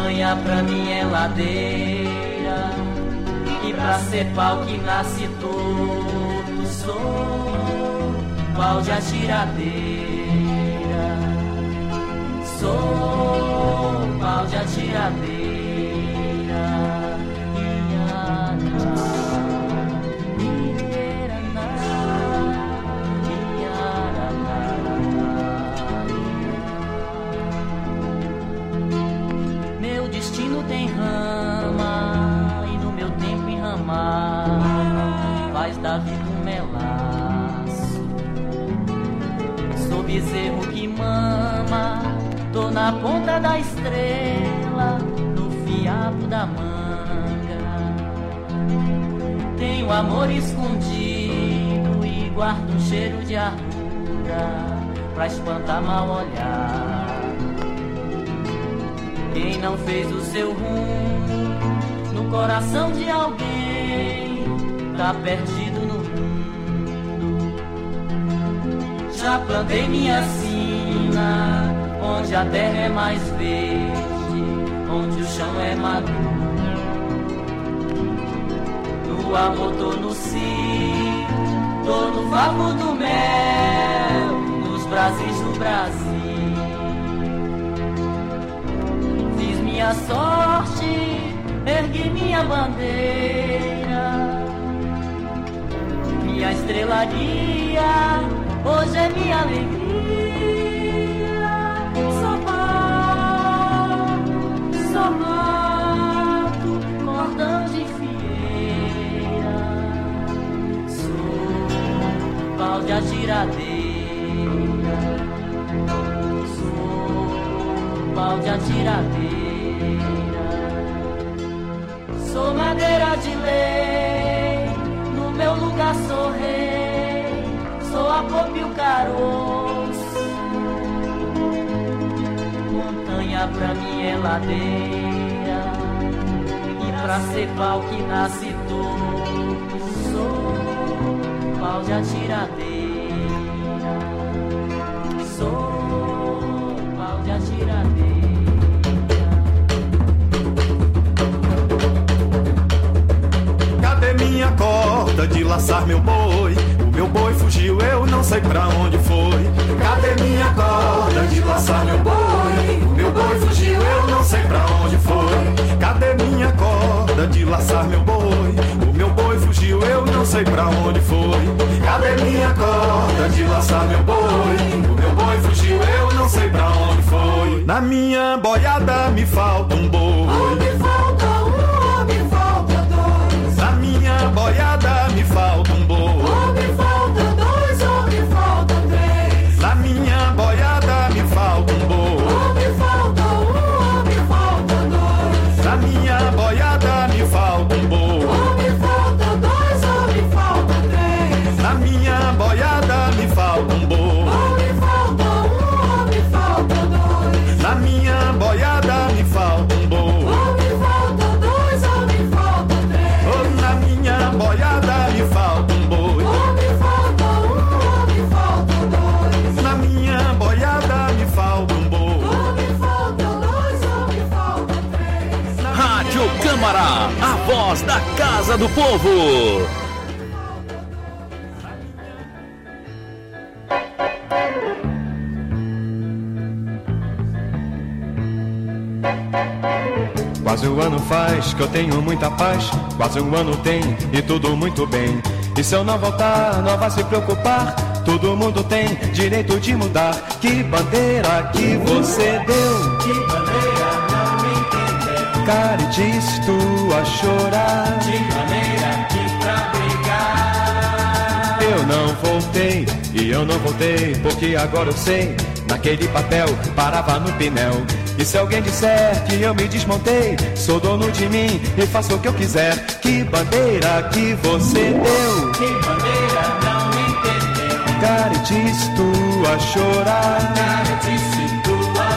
Montanha pra mim é ladeira, e pra ser pau que nasce torto sou pau de atiradeira. Sou pau de atiradeira. Meu destino tem rama, e no meu tempo enramar faz da vida um melaço. Sou bezerro que mama, tô na ponta da estrela, no fiapo da manga. Tenho amor escondido e guardo um cheiro de ardura pra espantar mal olhar. Quem não fez o seu rumo no coração de alguém tá perdido no mundo. Já plantei minha sina onde a terra é mais verde, onde o chão é maduro. No amor tô no cio, tô no favor do mel, nos Brasis do Brasil. Fiz minha sorte, ergui minha bandeira, minha estrela guia, hoje é minha alegria. Só mato, cordão de fieira, sou pau de atiradeira, sou pau de atiradeira, sou madeira de lei, no meu lugar sou rei, sou a copa e o caroço. Montanha pra mim é ladeira, e pra ser pau que nasce torto sou pau de atiradeira, sou pau de atiradeira. Cadê minha corda de laçar meu boi? O meu boi fugiu, eu não sei pra onde foi. Cadê minha corda de laçar meu boi? O meu boi fugiu, eu não sei pra onde foi. Cadê minha corda de laçar meu boi? O meu boi fugiu, eu não sei pra onde foi. Cadê minha corda de laçar meu boi? O meu boi fugiu, eu não sei pra onde foi. Na minha boiada me falta um boi. Me falta um, me falta dois. Na minha boiada me falta um boi. Me falta dois, me falta três. Na minha boiada me falta um boi. Me falta um, me falta dois. Na minha boiada me falta um boi. Me falta dois, me falta três. Na minha boiada me falta um boi. Me falta um, me falta dois. Na minha boiada me falta um boi. Me falta dois, me falta três. Na minha boiada me falta um boi. Me falta um, me falta dois. Na minha boiada me falta um boi. Me falta dois, me falta três. Rádio Câmara, a voz da Casa do Povo. Quase um ano faz que eu tenho muita paz, quase um ano tem e tudo muito bem. E se eu não voltar, não vai se preocupar, todo mundo tem direito de mudar. Que bandeira que você deu? Que bandeira não me entendeu? Cara, e disse tu a chorar. De maneira que pra brigar Eu não voltei, e eu não voltei, porque agora eu sei, naquele papel parava no pinel. E se alguém disser que eu me desmontei, sou dono de mim e faço o que eu quiser. Que bandeira que você deu? Que bandeira não me entendeu? Cara, e disse tu a chorar. Cara, disse tu a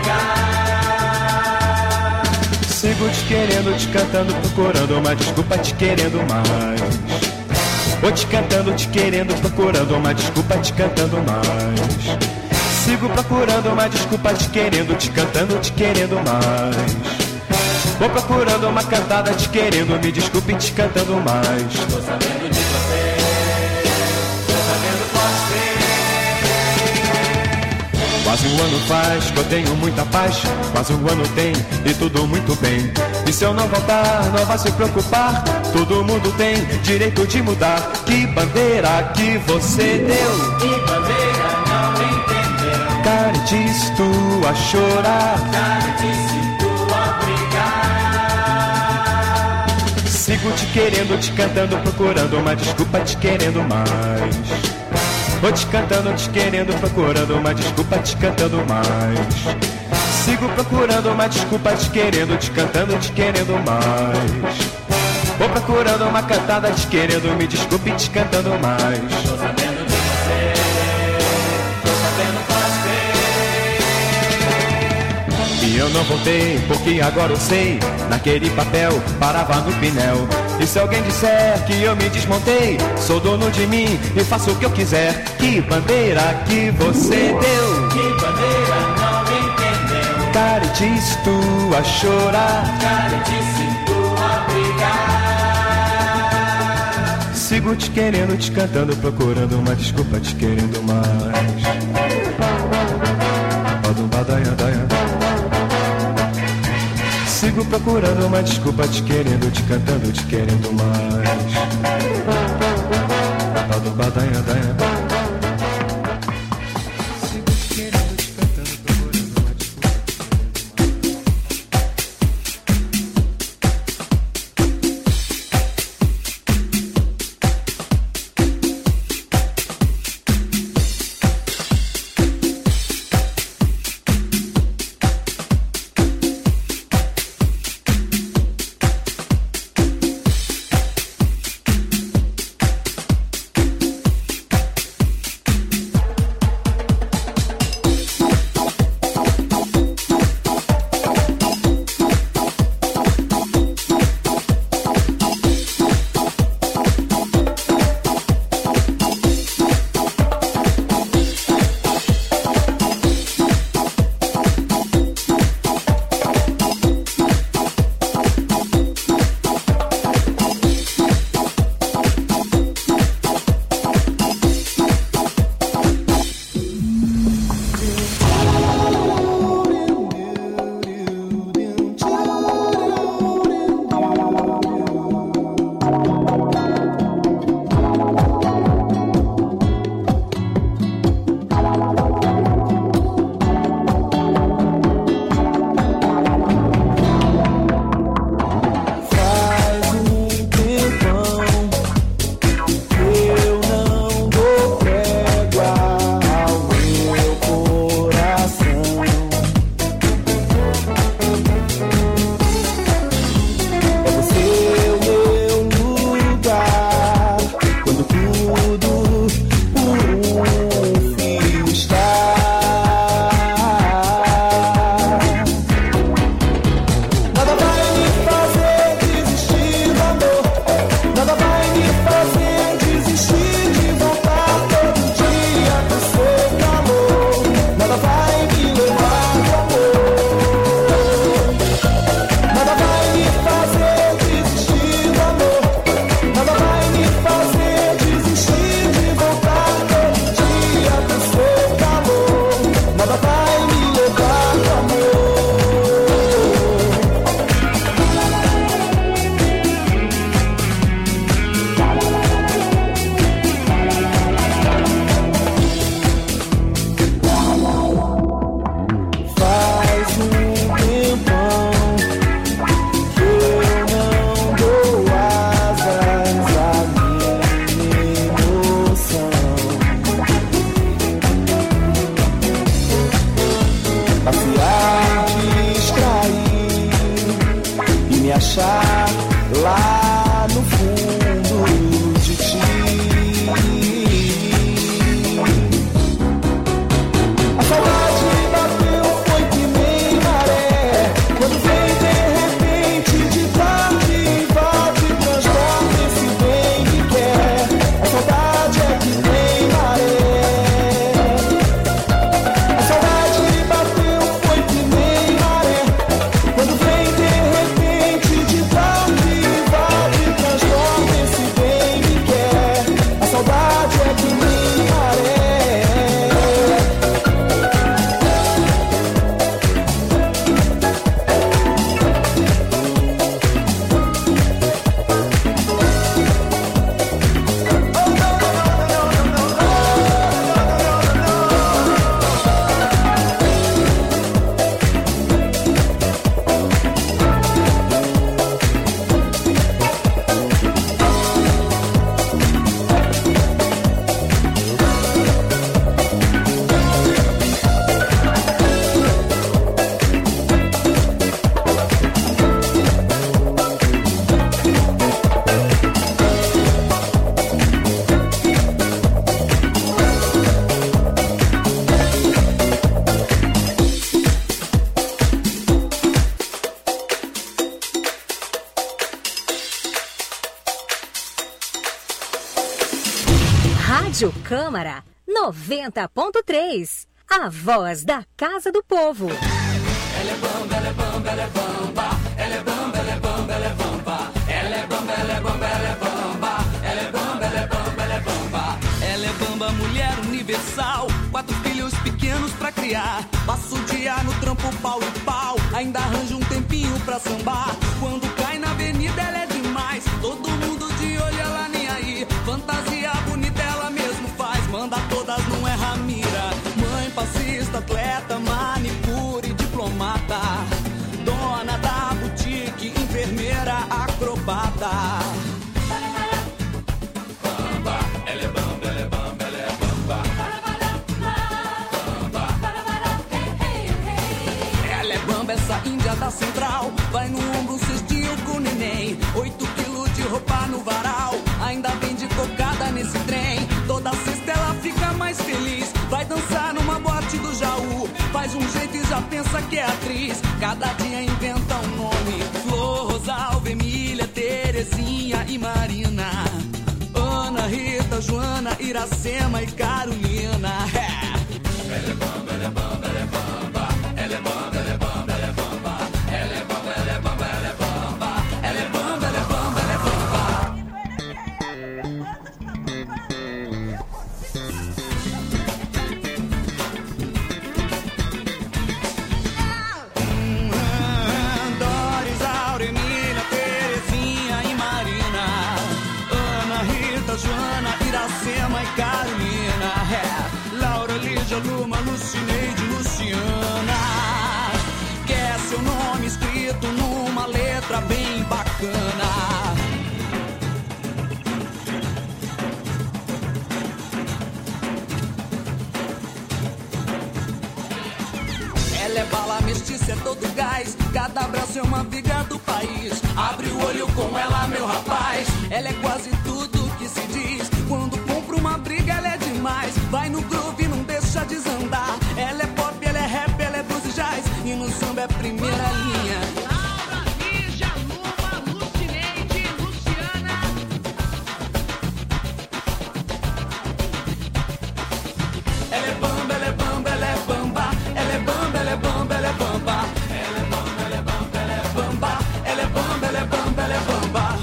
brigar. Sigo te querendo, te cantando, procurando uma desculpa, te querendo mais. Vou te cantando, te querendo, procurando uma desculpa, te cantando mais. Sigo procurando uma desculpa, te querendo, te cantando, te querendo mais. Vou procurando uma cantada te querendo, me desculpe te cantando mais. Tô sabendo de você, tô sabendo pode ser. Quase um ano faz que eu tenho muita paz, quase um ano tem e tudo muito bem. E se eu não voltar, não vai se preocupar, todo mundo tem direito de mudar. Que bandeira que você deu? Que bandeira não entendeu? Caretice, tu a chorar, Caretice, tu a brigar. sigo te querendo, te cantando, procurando uma desculpa, te querendo mais. Vou te cantando, te querendo, procurando uma desculpa, te cantando mais. Sigo procurando uma desculpa, te querendo, te cantando, te querendo mais. Vou procurando uma cantada, te querendo, me desculpe, te cantando mais. Tô sabendo de você, tô sabendo pode ser. E eu não voltei, porque agora eu sei, naquele papel parava no pinel. E se alguém disser que eu me desmontei, sou dono de mim e faço o que eu quiser. Que bandeira que você deu? Que bandeira não entendeu? Caretice, tu a chorar, Caretice, tu a brigar. sigo te querendo, te cantando, procurando uma desculpa, te querendo mais. Sigo procurando uma desculpa, te querendo, te cantando, te querendo mais. Sigo te querendo, te cantando, procurando uma desculpa. achar lá no fundo de ti. A saudade bateu, foi que nem maré, quando vem de repente de tarde invade, transforma esse bem que quer. A saudade é que nem maré. A saudade bateu, foi que nem maré, quando vem de repente Rádio Câmara 90.3. A voz da Casa do Povo. Ela é bamba, ela é bamba, ela é bamba. Ela é bamba, ela é bamba, ela é bamba. Ela é bamba, ela é bamba, ela é bamba. Ela é bamba, ela é bamba, ela é bamba. Ela é bamba, mulher universal. 4 filhos pequenos pra criar. Passa o dia no trampo pau e pau. Ainda arranja um tempinho pra sambar. Quando cai na avenida ela é demais. Todo mundo de olho, ela nem aí. Fantasia bonita ela mesmo faz. Manda todas, não erra mira. Mãe, passista, atleta, manicure, diplomata. Dona da boutique, enfermeira, acrobata. Bamba, ela é bamba, ela é bamba, ela é bamba. Ela é bamba, essa índia da central. Vai no ombro um cestinho com neném. 8 quilos de roupa no varal. Ainda vende cocada nesse trem. Toda sexta ela fica mais feliz. Vai dançar numa boate do Jaú. Faz um jeito e já pensa que é atriz. Cada dia inventa um nome. Flor, Rosalva, Emília, Terezinha e Marina. Ana, Rita, Joana, Iracema e Carolina. Ela é bamba, ela é bamba, ela é bamba. Ela é bamba, ela é bamba, ela é bamba. Ela é bamba, ela é bamba, ela é bamba. Ela é bamba, ela é bamba, ela é bamba. Doris, Áurea, Emília, Terezinha e Marina. Ana, Rita, Joana, Iracema e Carolina. Laura, Lígia, Luma, Lucineide, Luciana. Quer seu nome escrito numa letra bem bacana. Ela é bala mestiça, é todo gás. Cada abraço é uma viga do país. Abre o olho com ela, meu rapaz. Ela é quase tudo que se diz. Quando compra uma briga, ela é demais. Vai no groove, não deixa desandar. Ela é pop, ela é rap, ela é blues e jazz. E no samba é primeira linha. Laura, Lígia, Luma, Lucineide, Luciana. Ela é bamba, ela é bamba, ela é bamba. Ela é bamba, ela é bamba, ela é bamba. Ela é bamba, ela é bamba, ela é bamba. Ela é bamba, ela é bamba, ela é bamba.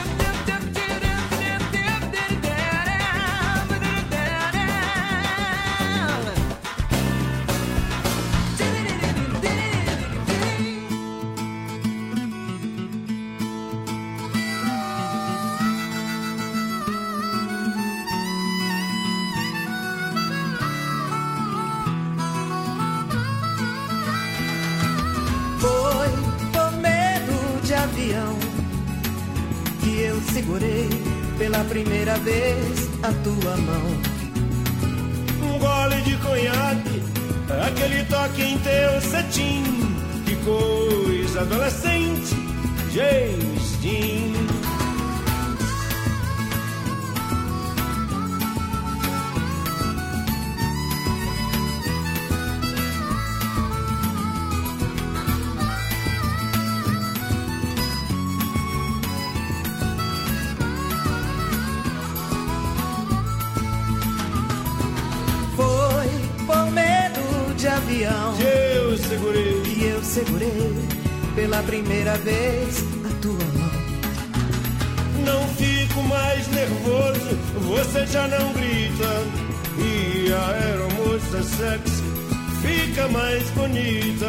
Foi por medo de avião que eu segurei pela primeira vez a tua mão. Um gole de conhaque, aquele toque em teu cetim. Que coisa adolescente, James Dean. Foi por medo de avião Eu segurei. que eu segurei pela primeira vez a tua mão. Não fico mais nervoso, você já não grita. E a aeromoça sexy fica mais bonita.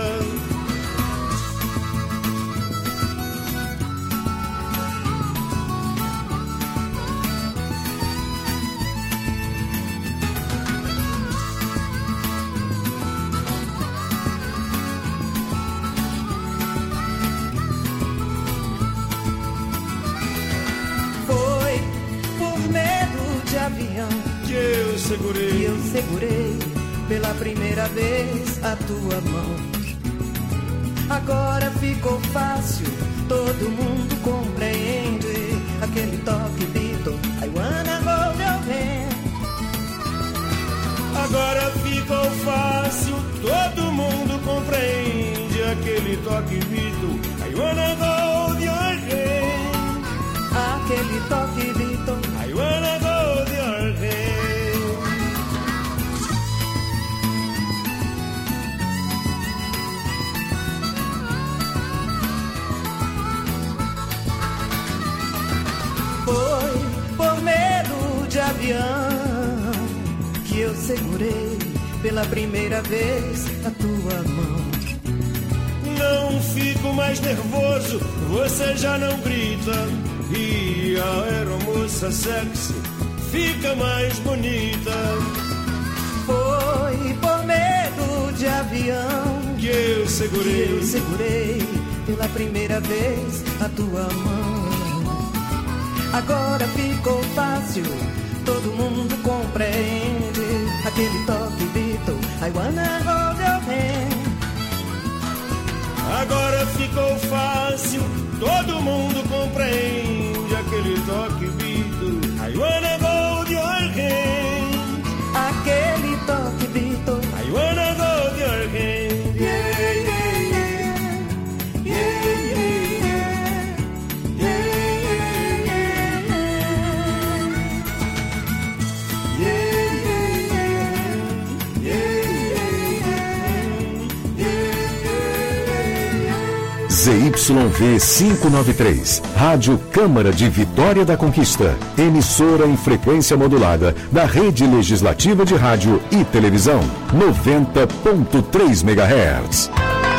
Foi por medo de avião Que eu que segurei. eu segurei pela primeira vez a tua mão. Agora ficou fácil, todo mundo compreende aquele toque Beatle, I wanna hold your hand. Agora ficou fácil, todo mundo compreende aquele toque Beatle, I wanna hold your hand. Aquele toque Beatle, I wanna hold your hand. avião que eu segurei pela primeira vez a tua mão. Não fico mais nervoso, você já não grita. E a aeromoça sexy fica mais bonita. Foi por medo de avião que eu segurei pela primeira vez a tua mão. Agora ficou fácil, todo mundo compreende aquele toque Beatle, I wanna hold your hand. Agora ficou fácil, todo mundo compreende aquele toque Beatle, I wanna hold your hand. Aquele toque Beatle, I wanna hold your hand. Yeah, yeah, yeah. Yeah, yeah, yeah. Yeah, ZYV 593, Rádio Câmara de Vitória da Conquista, emissora em frequência modulada da Rede Legislativa de Rádio e Televisão, 90.3 MHz.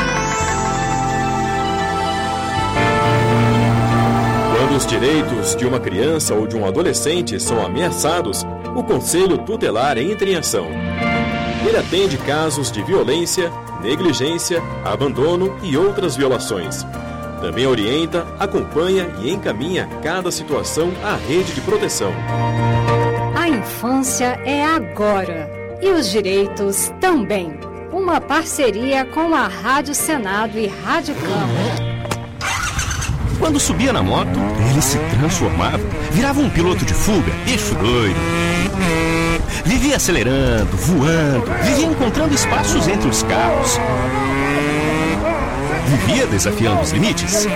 Quando os direitos de uma criança ou de um adolescente são ameaçados, o Conselho Tutelar entra em ação. Ele atende casos de violência, negligência, abandono e outras violações. Também orienta, acompanha e encaminha cada situação à rede de proteção. A infância é agora e os direitos também. Uma parceria com a Rádio Senado e Rádio Câmara. Quando subia na moto, ele se transformava, virava um piloto de fuga, eixo doido. Vivia acelerando, voando, vivia encontrando espaços entre os carros. Vivia desafiando os limites.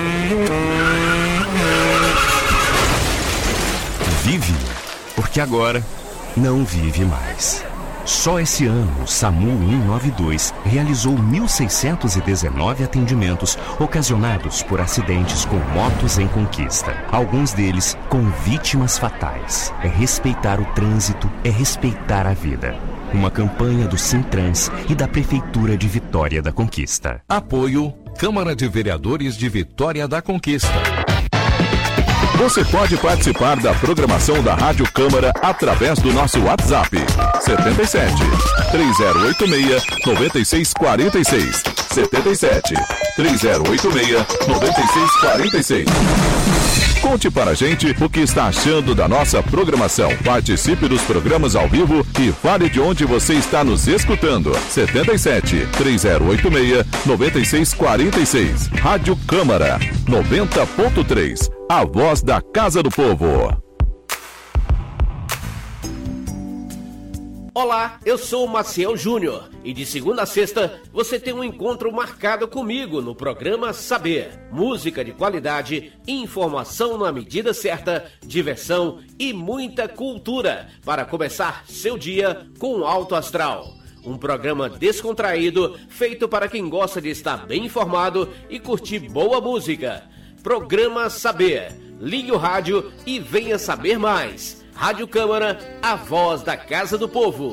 Vive, porque agora não vive mais. Só esse ano, o SAMU 192 realizou 1.619 atendimentos ocasionados por acidentes com motos em conquista. Alguns deles com vítimas fatais. É respeitar o trânsito, é respeitar a vida. Uma campanha do Sintrans e da Prefeitura de Vitória da Conquista. Apoio Câmara de Vereadores de Vitória da Conquista. Você pode participar da programação da Rádio Câmara através do nosso WhatsApp 77 3086 9646 77 3086 9646. Conte para a gente o que está achando da nossa programação. Participe dos programas ao vivo e fale de onde você está nos escutando. 77 3086 9646. Rádio Câmara 90.3. A voz da Casa do Povo. Olá, eu sou o Maciel Júnior e de segunda a sexta você tem um encontro marcado comigo no programa Saber. Música de qualidade, informação na medida certa, diversão e muita cultura para começar seu dia com alto astral. Um programa descontraído feito para quem gosta de estar bem informado e curtir boa música. Programa Saber. Ligue o rádio e venha saber mais. Rádio Câmara, a voz da Casa do Povo.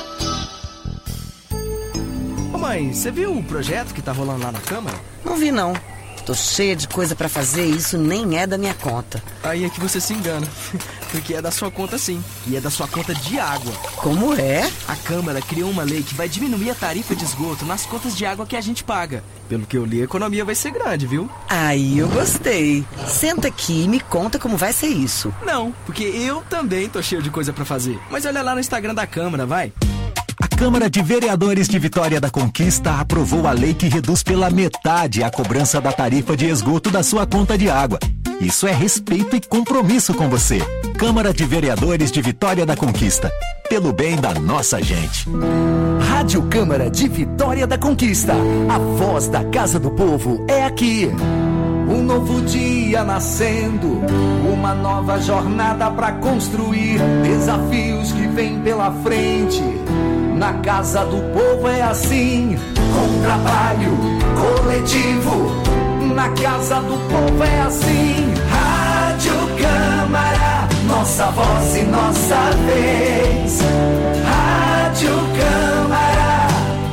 Ô mãe, você viu o projeto que tá rolando lá na Câmara? Não vi não. Tô cheia de coisa pra fazer e isso nem é da minha conta. Aí é que você se engana, porque é da sua conta sim, e é da sua conta de água. Como é? A Câmara criou uma lei que vai diminuir a tarifa de esgoto nas contas de água que a gente paga. Pelo que eu li, a economia vai ser grande, viu? Aí eu gostei. Senta aqui e me conta como vai ser isso. Não, porque eu também tô cheio de coisa pra fazer. Mas olha lá no Instagram da Câmara, vai. A Câmara de Vereadores de Vitória da Conquista aprovou a lei que reduz pela metade a cobrança da tarifa de esgoto da sua conta de água. Isso é respeito e compromisso com você. Câmara de Vereadores de Vitória da Conquista. Pelo bem da nossa gente. Rádio Câmara de Vitória da Conquista. A voz da Casa do Povo é aqui. Um novo dia nascendo, uma nova jornada pra construir, desafios que vêm pela frente. Na Casa do Povo é assim, com trabalho coletivo. Na Casa do Povo é assim, Rádio Câmara nossa voz e nossa vez. Rádio Câmara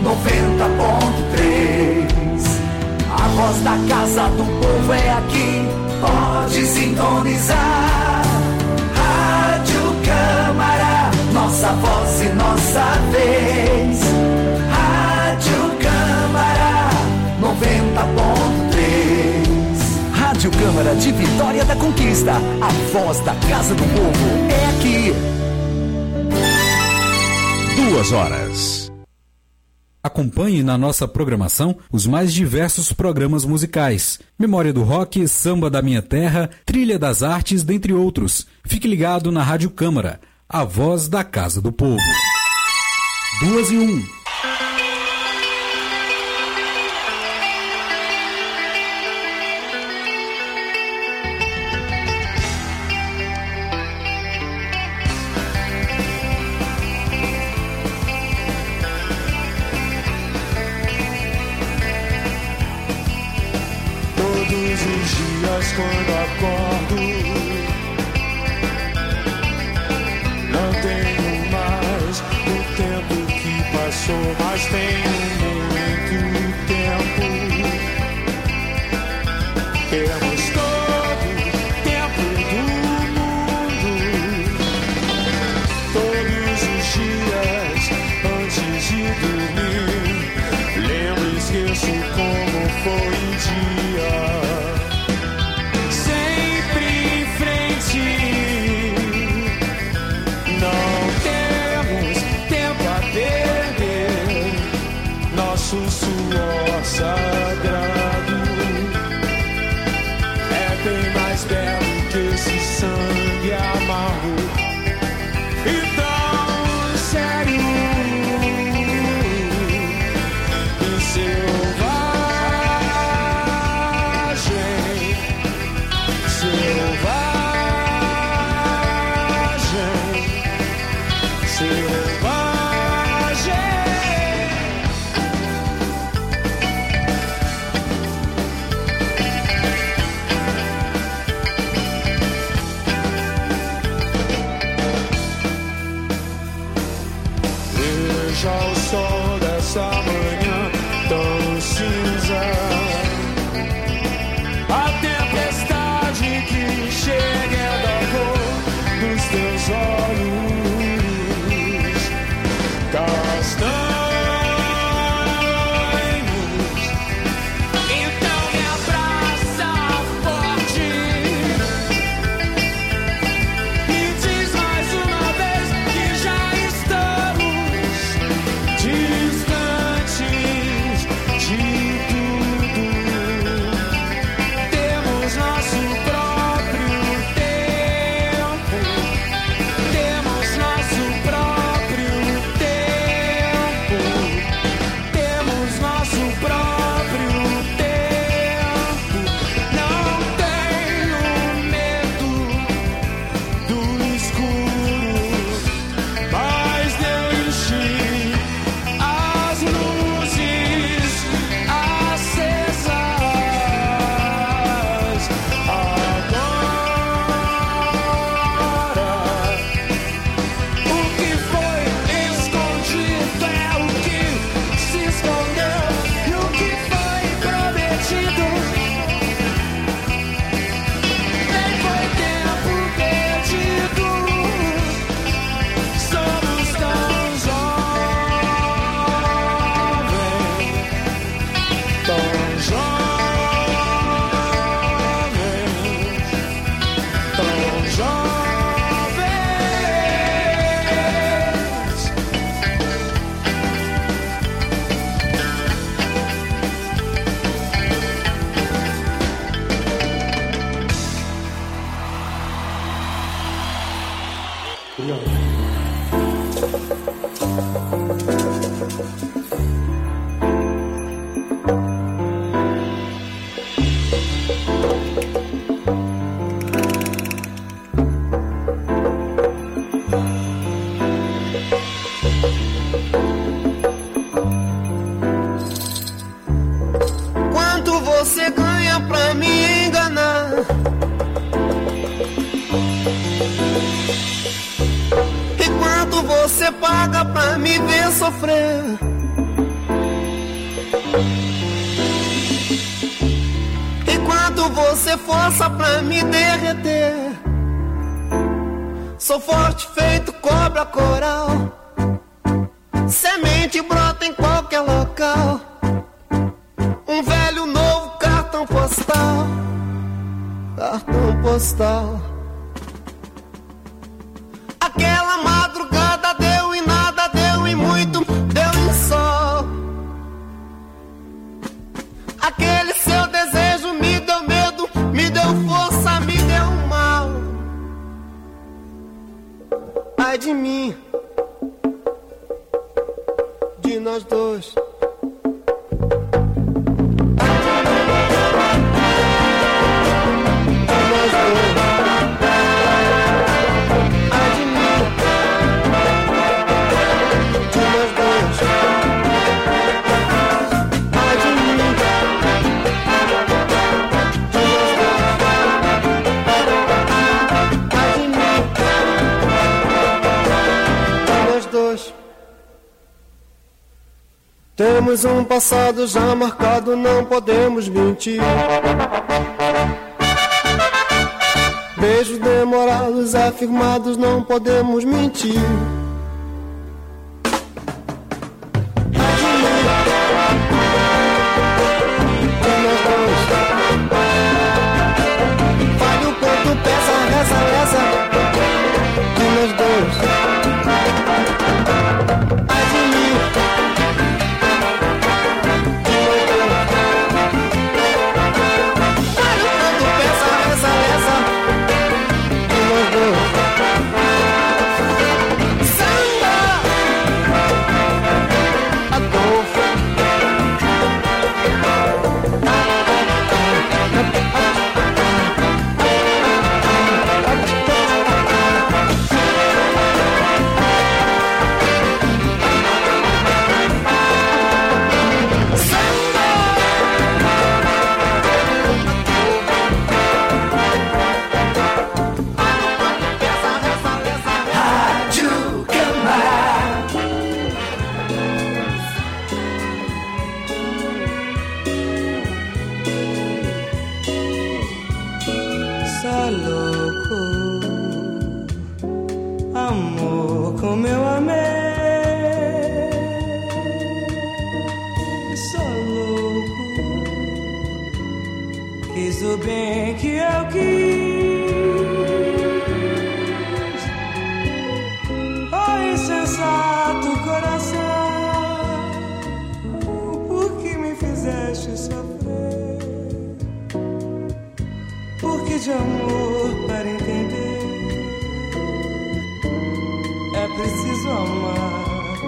90.3. A voz da Casa do Povo é aqui, pode sintonizar. Rádio Câmara, nossa voz e nossa vez. Rádio Câmara 90.3. Rádio Câmara de Vitória da Conquista, a voz da Casa do Povo é aqui. 2 horas. Acompanhe na nossa programação os mais diversos programas musicais. Memória do Rock, Samba da Minha Terra, Trilha das Artes, dentre outros. Fique ligado na Rádio Câmara, a voz da Casa do Povo. 2:01. Quando acordo, não tenho mais o tempo que passou, mas tenho muito tempo. Temos todo o tempo do mundo. Todos os dias antes de dormir, lembro e esqueço como foi o dia. Nosso suor sagrado sofrer. Enquanto você força pra me derreter, sou forte feito cobra coral. Semente brota em qualquer local. Um velho novo cartão postal. Cartão postal. Aquela madrugada deu em nada, deu em muito, deu em sol. Aquele seu desejo me deu medo, me deu força, me deu mal. Ai de mim, de nós dois. Temos um passado já marcado, não podemos mentir. Beijos demorados, afirmados, não podemos mentir. Vale o quanto pesa, reza, reza, de nós dois. Ai de mim. Fiz o bem que eu quis. Oh, insensato coração, por que me fizeste sofrer? Porque de amor para entender é preciso amar.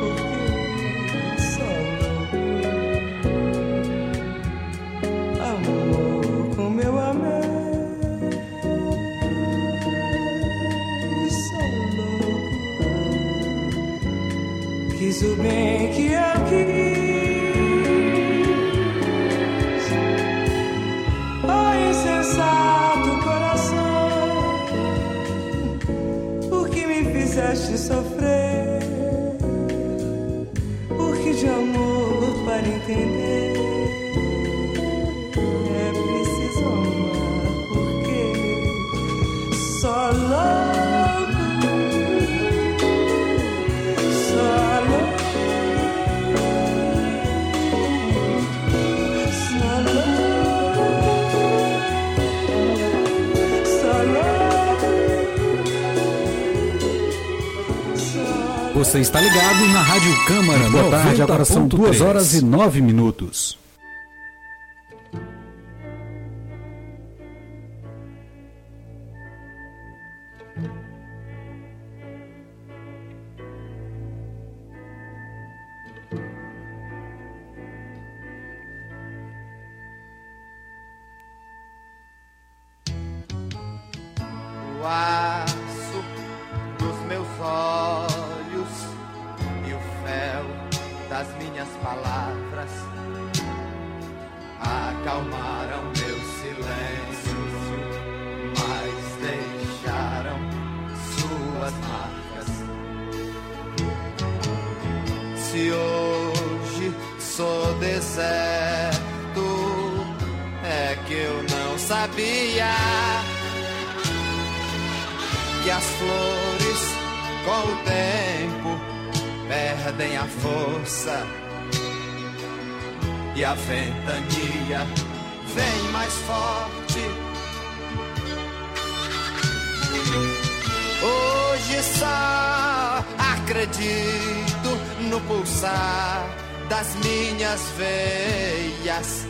Fiz o bem que eu quis. Oh, insensato coração, por que me fizeste sofrer? Porque de amor para entender é preciso amar. Porque só louco. Você está ligado na Rádio Câmara. Boa tarde, agora são 2h09. O aço dos meus olhos e o fel das minhas palavras acalmaram meu silêncio, mas deixaram suas marcas. Se que eu não sabia que as flores com o tempo perdem a força e a ventania vem mais forte. Hoje só acredito no pulsar das minhas veias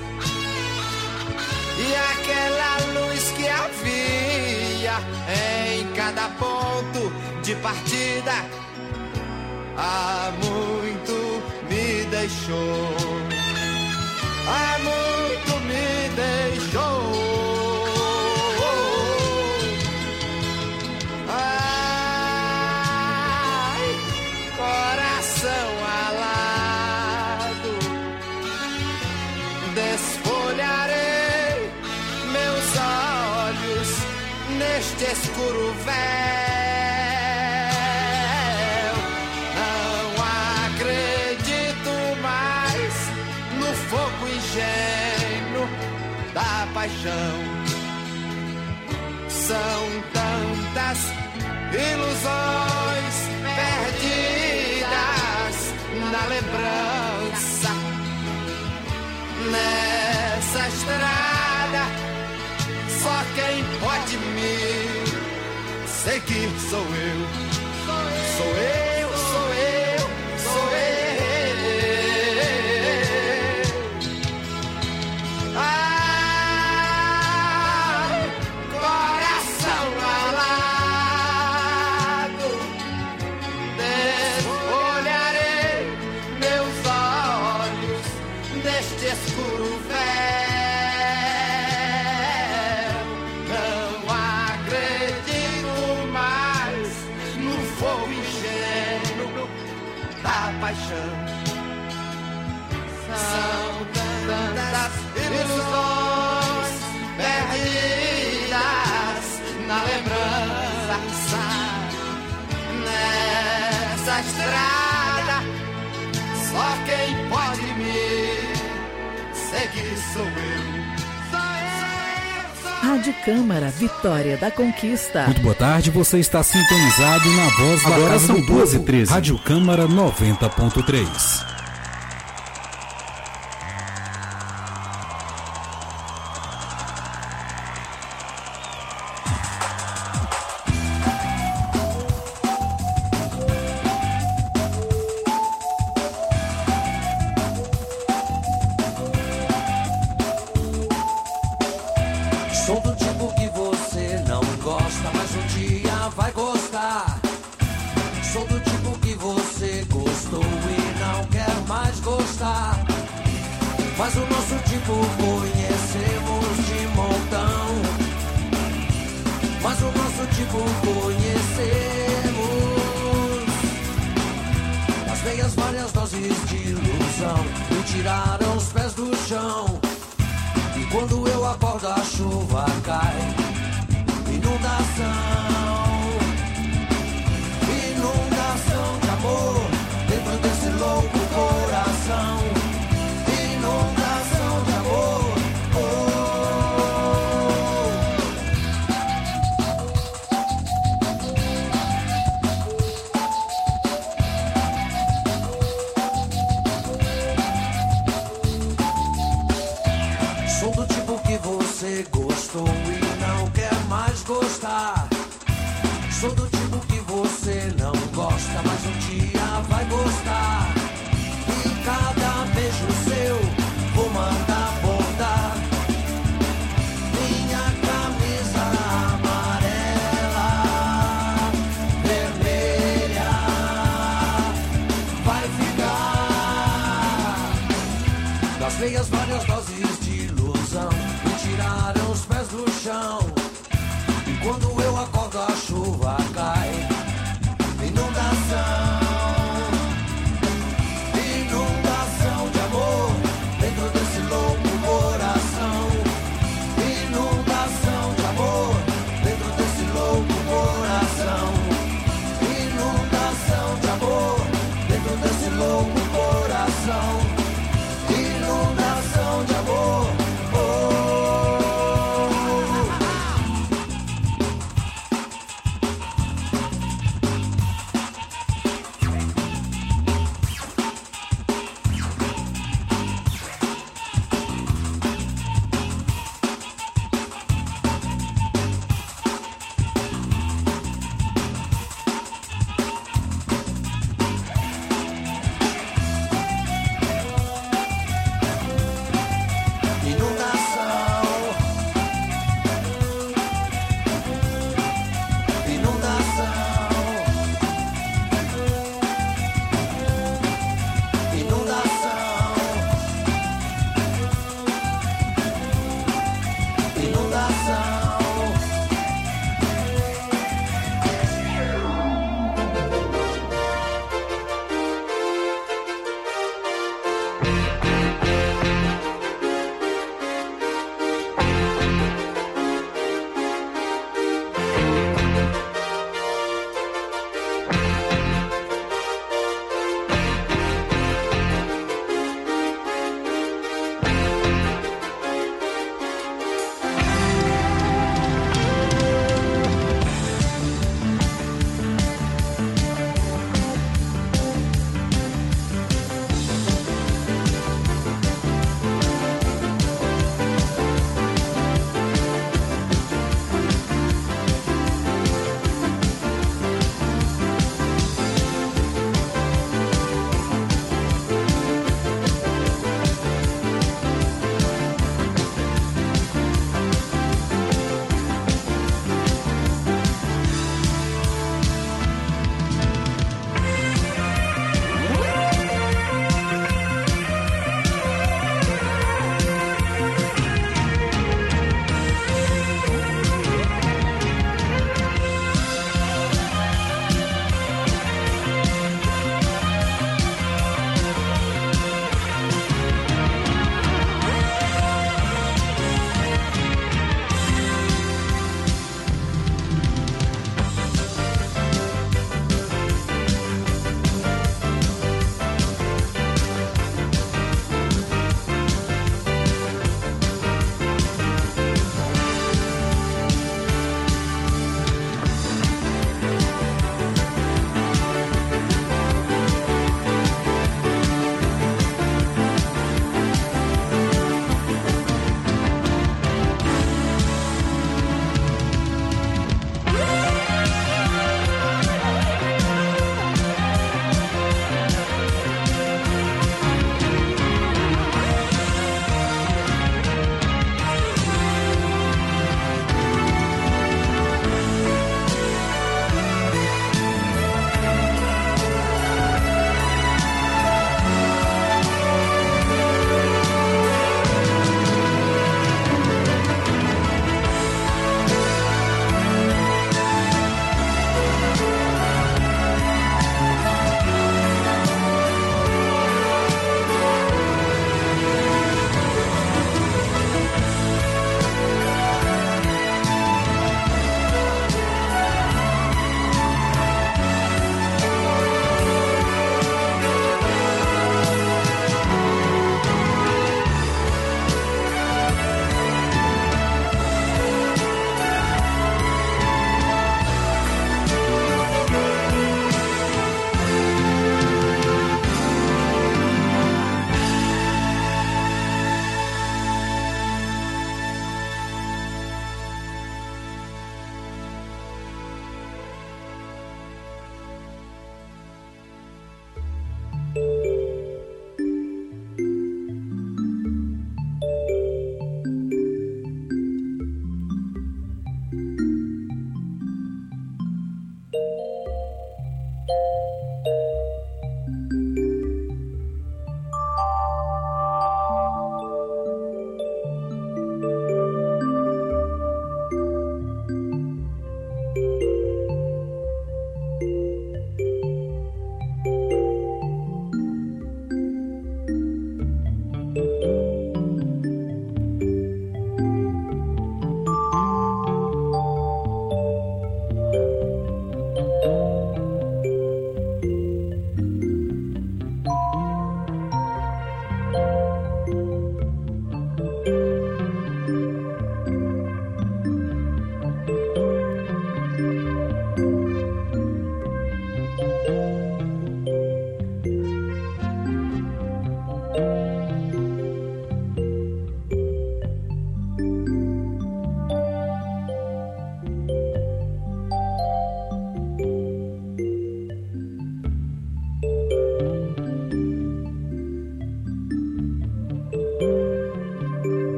e aquela luz que havia em cada ponto de partida há muito me deixou, há muito me deixou. Ai, coração alado, desfolharei meus olhos neste escuro véu. Não acredito mais no fogo ingênuo da paixão. São tantas ilusões perdidas na lembrança. Nessa estrada só quem pode me seguir sou eu. Sou eu, sou eu, sou eu. Ai, coração alado, desfolharei meus olhos neste escuro véu. Não acredito mais no fogo ingênuo da paixão. São tantas ilusões perdidas na lembrança. Nessa estrada só quem pode me seguir sou eu. Rádio Câmara, Vitória da Conquista. Muito boa tarde, você está sintonizado na voz da Agora Casa são do Povo. 2h13. Rádio Câmara 90.3. Sou do tipo que você não gosta, mas um dia vai gostar. Sou do tipo que você gostou e não quer mais gostar. Mas o nosso tipo conhecemos de montão. Mas o nosso tipo conhecemos. As meias várias doses de ilusão me tiraram os pés do chão. E quando eu acordo a chuva cai. Inundação, inundação de amor dentro desse louco coração. Inundação de amor. Sou do tipo que você gostou e não quer mais gostar. Sou do tipo que você não gosta, mas um dia vai gostar. E cada beijo seu vou mandar bordar. Minha camisa amarela, vermelha, vai ficar. Das veias várias doses de ilusão me tiraram os pés do chão. E quando eu acordo a chuva cai. Inundação, inundação de amor dentro desse louco coração. Inundação de amor dentro desse louco coração. Inundação de amor dentro desse louco coração. Inundação de amor. Oh.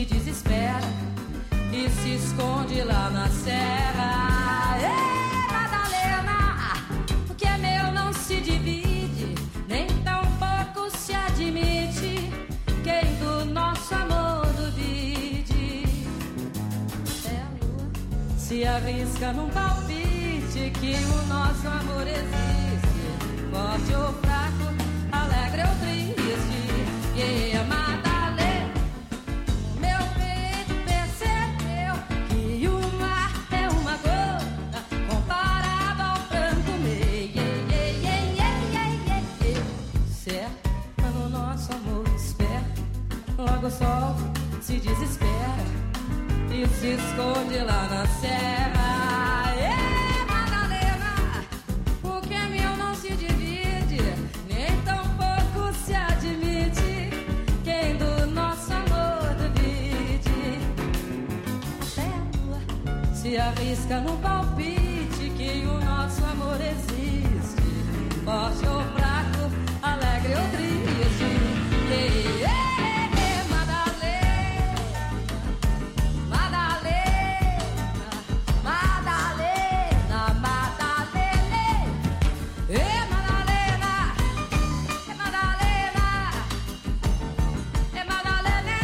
se desespera e se esconde lá na serra. Ei, Madalena, o que é meu não se divide, nem tão pouco se admite. Quem do nosso amor duvide, é a lua se arrisca num palpite que o nosso amor existe, forte ou fraco, alegre ou triste. Yeah, Madalena, meu peito percebeu que o mar é uma gota comparável ao pranto meu. Certo, no nosso amor espera, logo o sol se desespera e se esconde lá na serra. Yeah, Madalena, o que é meu não se divide, nem tão pouco se admite. Quem do nosso amor duvide, até a lua se arrisca no palpite que o nosso amor existe, forte ou fraco, alegre ou triste. Madalena, Madalena, Madalena, Madalena. Madalena, Madalena, Madalena,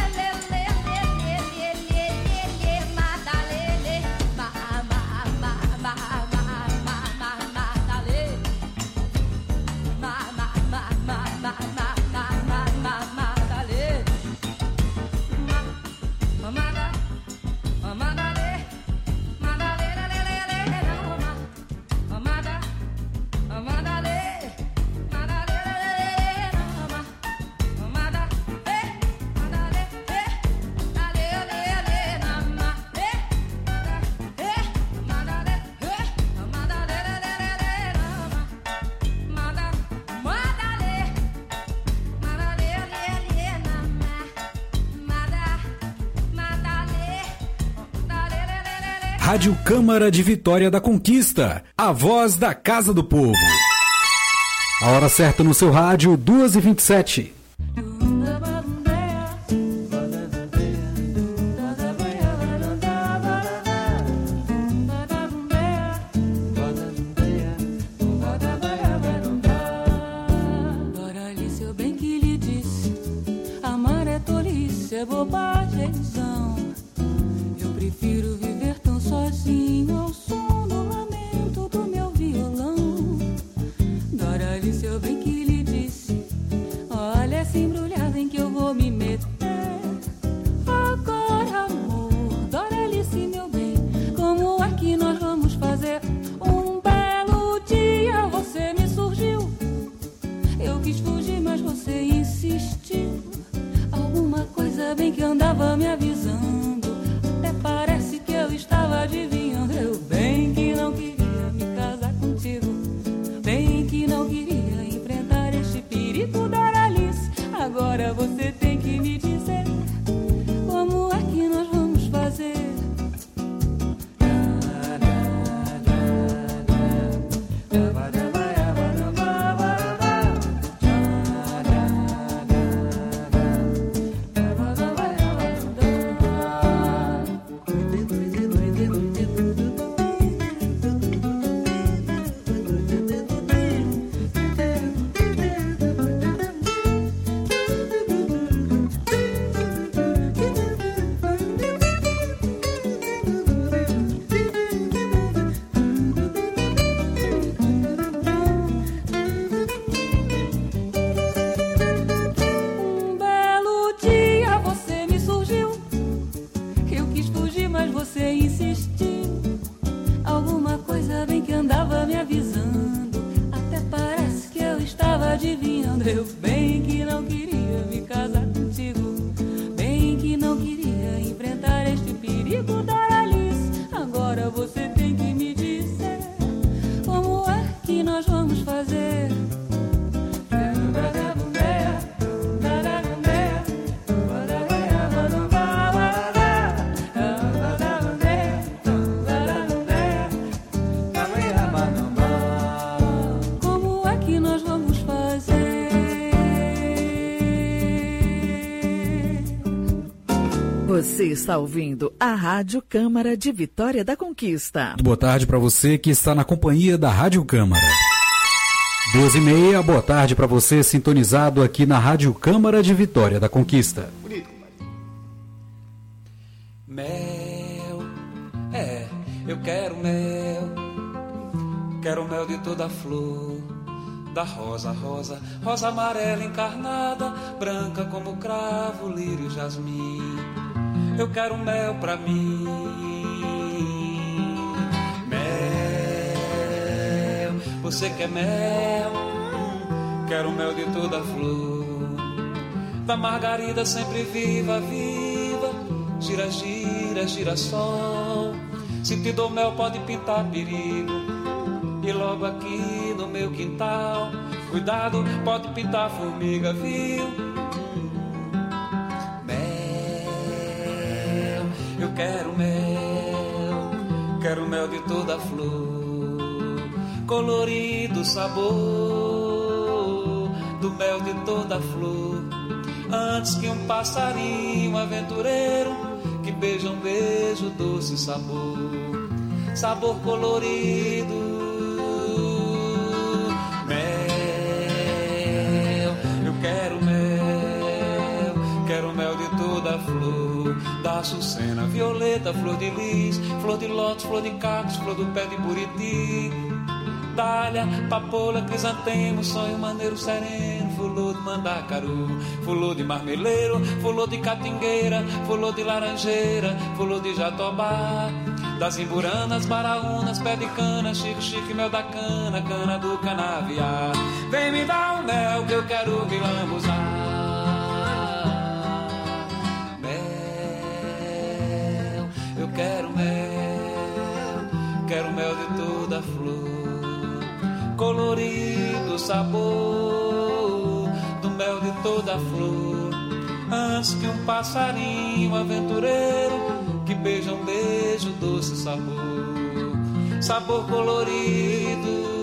Rádio Câmara de Vitória da Conquista, a voz da Casa do Povo. A hora certa no seu rádio, 2h27. Doralice, eu bem que lhe disse, amar é tolice, é bobagenzão. Eu prefiro viver tão sozinho ao som do lamento do meu violão. Doralice, eu bem que lhe disse, olha essa embrulhada em que eu vou me meter. Agora, amor, Doralice, meu bem, como é que nós vamos fazer? Um belo dia você me surgiu, eu quis fugir, mas você insistiu. Alguma coisa bem que andava me avisando, até parece que eu estava adivinhando. Eu bem que não queria me casar contigo, bem que não queria enfrentar este perigo, Doralice. Agora você tem que me dizer, como é que nós vamos fazer? Adivinhando, eu bem que não queria me casar contigo, bem que não queria enfrentar este perigo, Doralice. Agora você tem que me dizer, como é que nós vamos fazer? Você está ouvindo a Rádio Câmara de Vitória da Conquista. Boa tarde para você que está na companhia da Rádio Câmara. 12h30, boa tarde para você sintonizado aqui na Rádio Câmara de Vitória da Conquista. Mel, eu quero mel. Quero mel de toda flor, da rosa, rosa, rosa amarela encarnada, branca como cravo, lírio, jasmim. Eu quero mel pra mim. Mel, você quer mel? Quero mel de toda flor, da margarida sempre viva, viva. Gira, gira, girassol. Se te dou mel pode pintar perigo. E logo aqui no meu quintal, cuidado, pode pintar formiga, viu? Mel, eu quero mel de toda flor, colorido sabor do mel de toda flor. Antes que um passarinho aventureiro que beija um beijo, doce sabor, sabor colorido. Quero mel de toda flor, da açucena, violeta, flor de lis, flor de lótus, flor de cactos, flor do pé de buriti, dália, papoula, crisantemo, sonho maneiro sereno, fulô de mandacaru, fulô de marmeleiro, fulô de catingueira, fulô de laranjeira, fulô de jatobá, das imburanas, baraúnas, pé de cana, chico, chique, mel da cana, cana do canaviar. Vem me dar o mel que eu quero me lambuzar. Mel, eu quero mel de toda flor, colorido sabor do mel de toda flor. Antes que um passarinho aventureiro que beija um beijo, doce sabor, sabor colorido.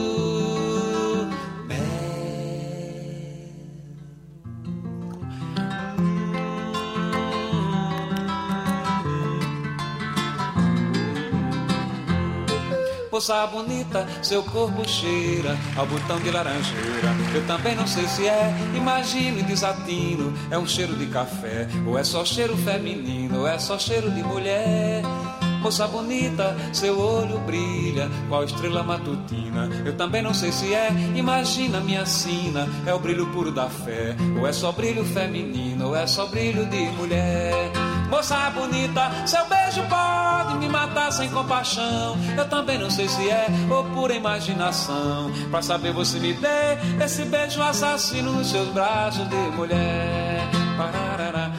Moça bonita, seu corpo cheira ao botão de laranjeira. Eu também não sei se é, imagino e desatino. É um cheiro de café, ou é só cheiro feminino, ou é só cheiro de mulher. Moça bonita, seu olho brilha qual estrela matutina. Eu também não sei se é, imagina minha sina. É o brilho puro da fé, ou é só brilho feminino, ou é só brilho de mulher. Moça bonita, seu beijo pode me matar sem compaixão. Eu também não sei se é ou pura imaginação. Pra saber você me dê esse beijo assassino nos seus braços de mulher. Pararara,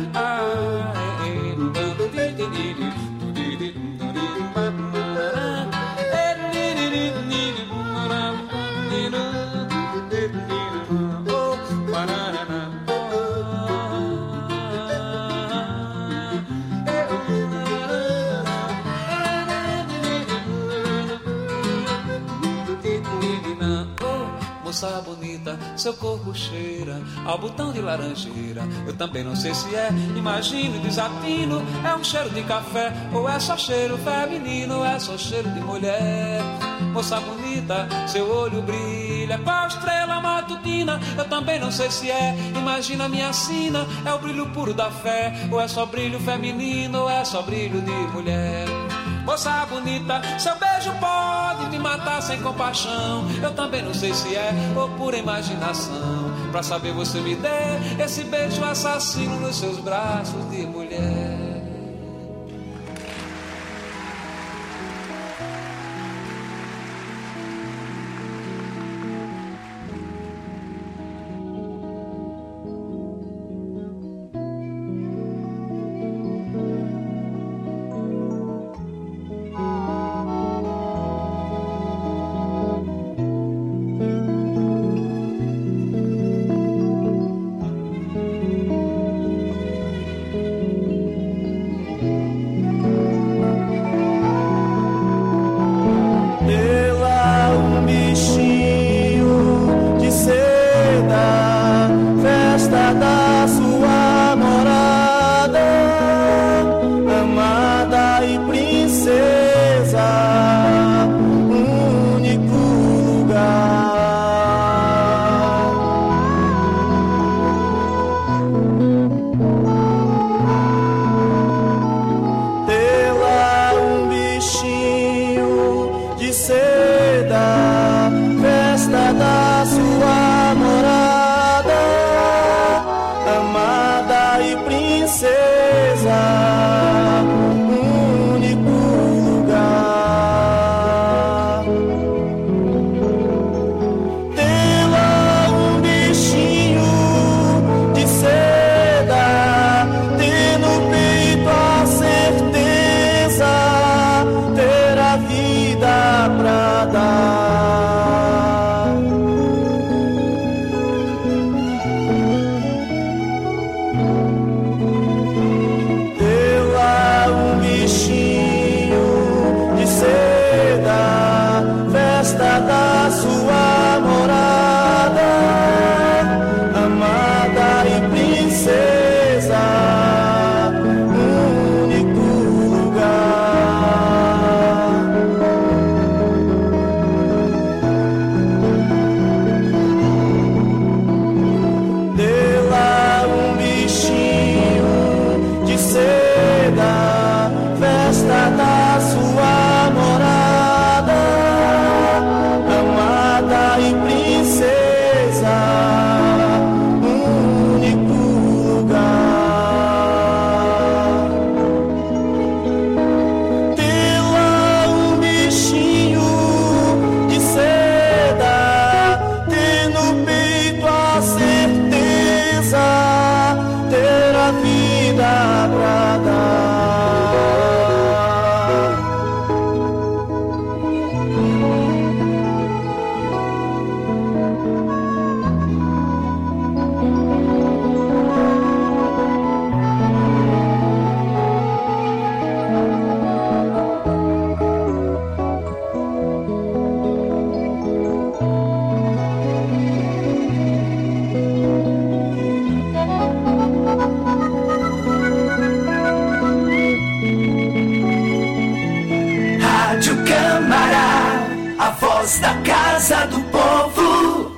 moça bonita, seu corpo cheira ao botão de laranjeira. Eu também não sei se é, imagino e desatino. É um cheiro de café, ou é só cheiro feminino, ou é só cheiro de mulher. Moça bonita, seu olho brilha qual estrela matutina. Eu também não sei se é, imagina minha sina. É o brilho puro da fé, ou é só brilho feminino, ou é só brilho de mulher. Moça bonita, seu beijo pode me matar sem compaixão. Eu também não sei se é ou pura imaginação. Pra saber você me dê esse beijo assassino nos seus braços de mulher. da sua morada, amada e princesa, um único lugar. Tem lá um bichinho de seda, tem no peito a certeza, ter a vida pra dar. Da sua morada, amada e princesa, um único lugar. Dê lá um bichinho de seda, festa da sua morada, amada e princesa, um único lugar. Tem lá um bichinho de seda, tem no peito a certeza, ter a vida pra dar. Rádio Câmara, a voz da Casa do Povo.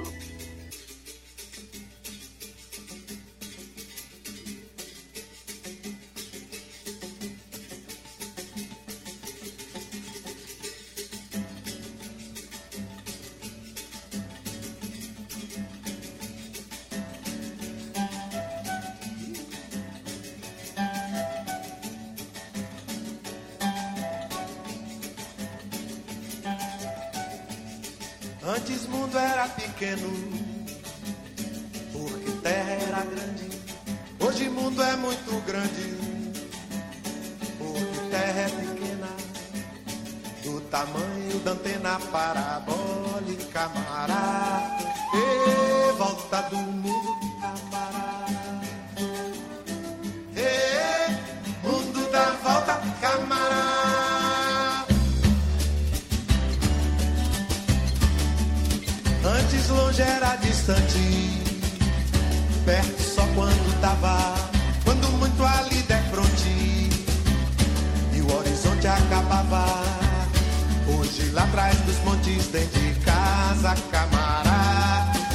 Antes mundo era pequeno, porque terra era grande. Hoje mundo é muito grande, porque terra é pequena, do tamanho da antena parabólica, camará. E volta do mundo, camará. E mundo dá volta, camará. Antes longe era distante, perto só quando tava, quando muito ali de fronte, e o horizonte acabava. Hoje lá atrás dos montes, dentro de casa, camarada.